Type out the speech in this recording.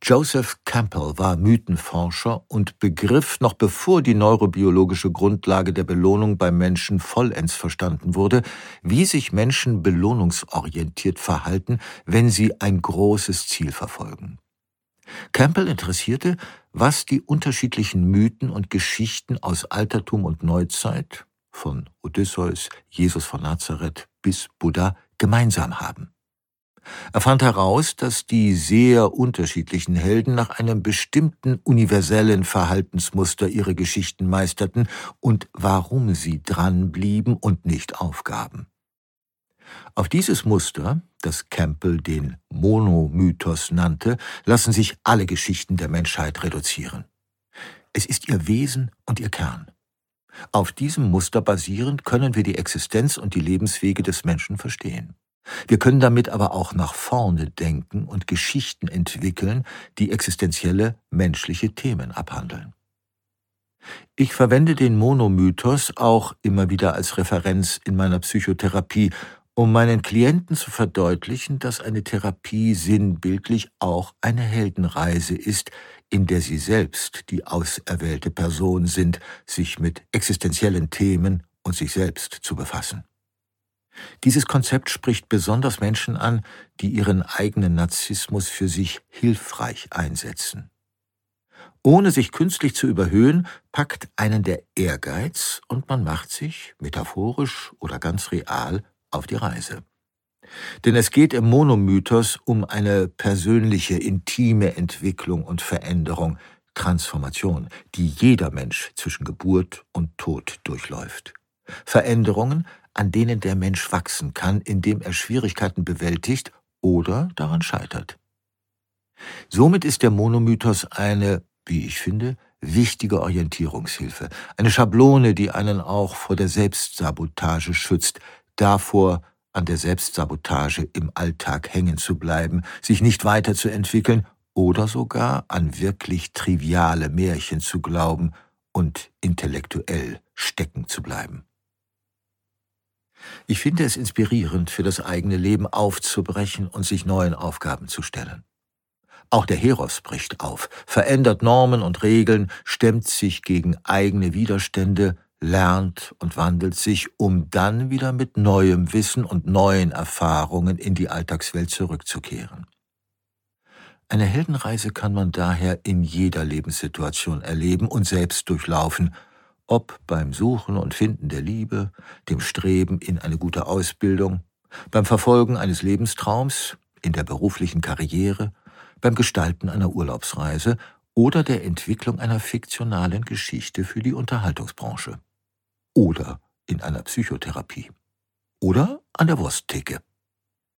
Joseph Campbell war Mythenforscher und begriff, noch bevor die neurobiologische Grundlage der Belohnung beim Menschen vollends verstanden wurde, wie sich Menschen belohnungsorientiert verhalten, wenn sie ein großes Ziel verfolgen. Campbell interessierte, was die unterschiedlichen Mythen und Geschichten aus Altertum und Neuzeit, von Odysseus, Jesus von Nazareth bis Buddha, gemeinsam haben. Er fand heraus, dass die sehr unterschiedlichen Helden nach einem bestimmten universellen Verhaltensmuster ihre Geschichten meisterten und warum sie dranblieben und nicht aufgaben. Auf dieses Muster, das Campbell den Monomythos nannte, lassen sich alle Geschichten der Menschheit reduzieren. Es ist ihr Wesen und ihr Kern. Auf diesem Muster basierend können wir die Existenz und die Lebenswege des Menschen verstehen. Wir können damit aber auch nach vorne denken und Geschichten entwickeln, die existenzielle menschliche Themen abhandeln. Ich verwende den Monomythos auch immer wieder als Referenz in meiner Psychotherapie, um meinen Klienten zu verdeutlichen, dass eine Therapie sinnbildlich auch eine Heldenreise ist, in der sie selbst die auserwählte Person sind, sich mit existenziellen Themen und sich selbst zu befassen. Dieses Konzept spricht besonders Menschen an, die ihren eigenen Narzissmus für sich hilfreich einsetzen. Ohne sich künstlich zu überhöhen, packt einen der Ehrgeiz und man macht sich, metaphorisch oder ganz real, auf die Reise. Denn es geht im Monomythos um eine persönliche, intime Entwicklung und Veränderung, Transformation, die jeder Mensch zwischen Geburt und Tod durchläuft. Veränderungen, an denen der Mensch wachsen kann, indem er Schwierigkeiten bewältigt oder daran scheitert. Somit ist der Monomythos eine, wie ich finde, wichtige Orientierungshilfe, eine Schablone, die einen auch vor der Selbstsabotage schützt, davor, an der Selbstsabotage im Alltag hängen zu bleiben, sich nicht weiterzuentwickeln oder sogar an wirklich triviale Märchen zu glauben und intellektuell stecken zu bleiben. Ich finde es inspirierend, für das eigene Leben aufzubrechen und sich neuen Aufgaben zu stellen. Auch der Heros bricht auf, verändert Normen und Regeln, stemmt sich gegen eigene Widerstände, lernt und wandelt sich, um dann wieder mit neuem Wissen und neuen Erfahrungen in die Alltagswelt zurückzukehren. Eine Heldenreise kann man daher in jeder Lebenssituation erleben und selbst durchlaufen, ob beim Suchen und Finden der Liebe, dem Streben in eine gute Ausbildung, beim Verfolgen eines Lebenstraums, in der beruflichen Karriere, beim Gestalten einer Urlaubsreise oder der Entwicklung einer fiktionalen Geschichte für die Unterhaltungsbranche. Oder in einer Psychotherapie. Oder an der Wursttheke.